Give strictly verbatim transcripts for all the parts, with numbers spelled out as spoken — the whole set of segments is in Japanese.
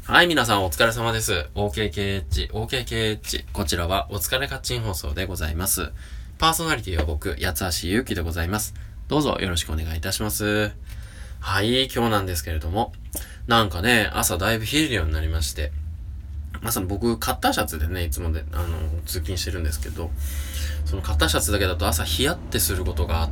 はい、皆さんお疲れ様です。オーケーケーエイチ、オーケーケーエイチ。こちらはお疲れカッチン放送でございます。パーソナリティは僕、八橋ゆうきでございます。どうぞよろしくお願いいたします。はい、今日なんですけれども、なんかね、朝だいぶ冷えるようになりまして、朝僕、カッターシャツでね、いつもで、あの、通勤してるんですけど、そのカッターシャツだけだと朝ヒヤってすることがあって、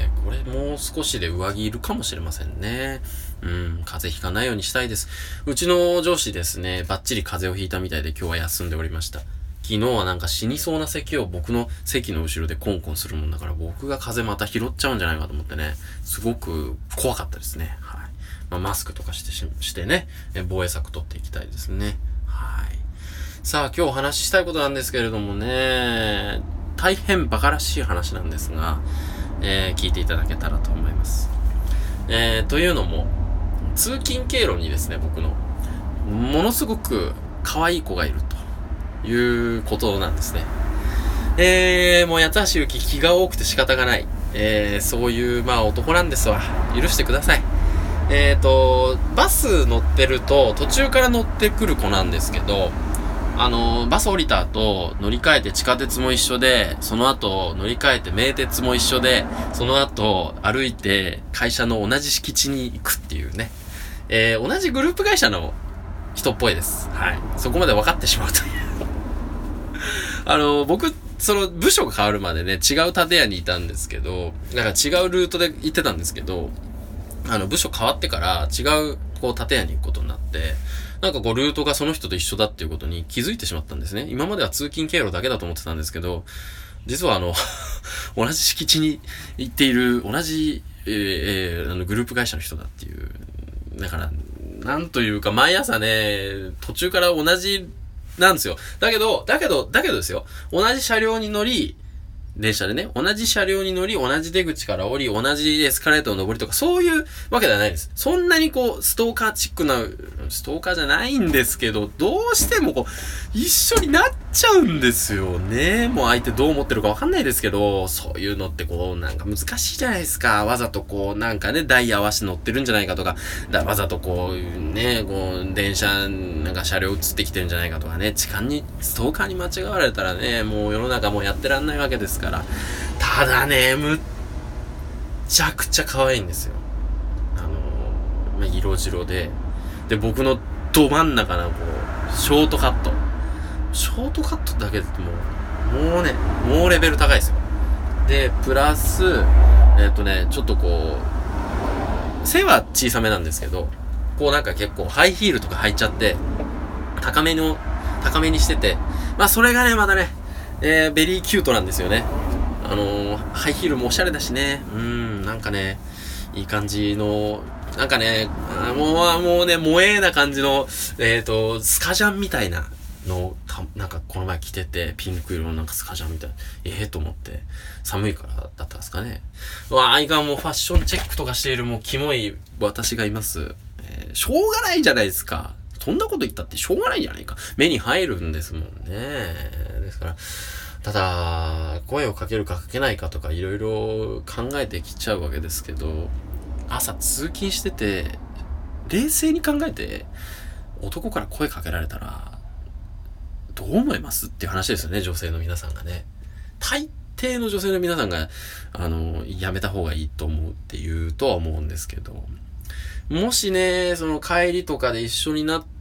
これもう少しで上着いるかもしれませんね。うん、風邪ひかないようにしたいです。うちの上司ですね、バッチリ風邪をひいたみたいで今日は休んでおりました。昨日はなんか死にそうな咳を僕の席の後ろでコンコンするもんだから、僕が風邪また拾っちゃうんじゃないかと思ってね、すごく怖かったですね。はい。まあ、マスクとかしてし、してね、防衛策取っていきたいですね。はい。さあ今日お話ししたいことなんですけれどもね、大変馬鹿らしい話なんですが、えー、聞いていただけたらと思います。えー、というのも、通勤経路にですね、僕の、ものすごく可愛い子がいるということなんですね。えー、もう八橋ゆき気が多くて仕方がない。えー、そういう、まあ男なんですわ。許してください。えーと、バス乗ってると、途中から乗ってくる子なんですけど、あの、バス降りた後、乗り換えて地下鉄も一緒で、その後、乗り換えて名鉄も一緒で、その後、歩いて会社の同じ敷地に行くっていうね。えー、同じグループ会社の人っぽいです。はい。そこまで分かってしまうという。あの、僕、その部署が変わるまでね、違う建屋にいたんですけど、なんか違うルートで行ってたんですけど、あの、部署変わってから違う、こう、建屋に行くことになって、なんかこう、ルートがその人と一緒だっていうことに気づいてしまったんですね。今までは通勤経路だけだと思ってたんですけど、実はあの、同じ敷地に行っている、同じ、えーえー、あの、グループ会社の人だっていう。だから、なんというか、毎朝ね、途中から同じ、なんですよ。だけど、だけど、だけどですよ。同じ車両に乗り、電車でね、同じ車両に乗り、同じ出口から降り、同じエスカレーターを登りとか、そういうわけではないです。そんなにこう、ストーカーチックな、ストーカーじゃないんですけど、どうしてもこう、一緒になっちゃうんですよね。もう相手どう思ってるかわかんないですけど、そういうのってこう、なんか難しいじゃないですか。わざとこう、なんかね、ダイヤ合わせて乗ってるんじゃないかとか、だわざとこう、ね、こう、電車、なんか車両映ってきてるんじゃないかとかね、痴漢に、ストーカーに間違われたらね、もう世の中もうやってらんないわけですから。ただね、むっちゃくちゃ可愛いんですよ。あのー、色白で。で、僕のど真ん中のこう、ショートカット。ショートカットだけでもう、もうね、もうレベル高いですよ。で、プラス、えっとね、ちょっとこう、背は小さめなんですけど、こうなんか結構ハイヒールとか履いちゃって、高めの、高めにしてて、まあそれがね、またね、えー、ベリーキュートなんですよね。あのー、ハイヒールもおしゃれだしね。うん、なんかね、いい感じの、なんかね、あもう、もうね、萌えな感じの、えっと、スカジャンみたいなの、なんかこの前着てて、ピンク色のなんかスカジャンみたいな。ええー、と思って、寒いからだったんですかね。うわ、相変もうファッションチェックとかしているもうキモい私がいます。えー、しょうがないじゃないですか。そんなこと言ったってしょうがないじゃないか。目に入るんですもんね。ですから、ただ、声をかけるかかけないかとかいろいろ考えてきちゃうわけですけど、朝通勤してて、冷静に考えて、男から声かけられたら、どう思いますっていう話ですよね、女性の皆さんがね。大抵の女性の皆さんが、あの、やめた方がいいと思うっていうとは思うんですけど、もしね、その帰りとかで一緒になって、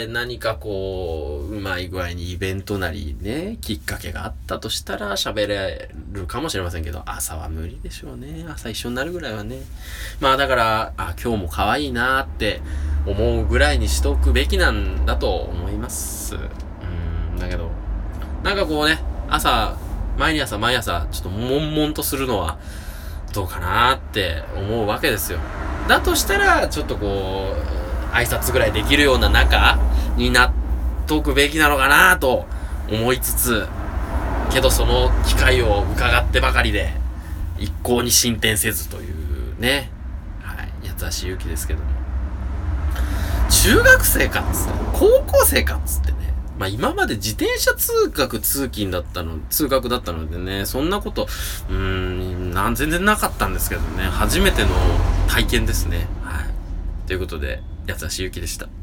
何かこう、うまい具合にイベントなりね、きっかけがあったとしたら喋れるかもしれませんけど、朝は無理でしょうね。朝一緒になるぐらいはね。まあだから、あ、今日も可愛いなーって思うぐらいにしとくべきなんだと思います。うん、だけど、なんかこうね、朝、毎朝毎朝、ちょっと悶々とするのは、どうかなーって思うわけですよ。だとしたら、ちょっとこう、挨拶ぐらいできるような仲になっとくべきなのかなと思いつつ、けどその機会を伺ってばかりで、一向に進展せずというね、はい、八橋ゆうきですけども。中学生かっつって、高校生かっつってね、まあ今まで自転車通学通勤だったの、通学だったのでね、そんなこと、うーん、なん全然なかったんですけどね、初めての体験ですね。はい。ということで、八橋ゆうきでした。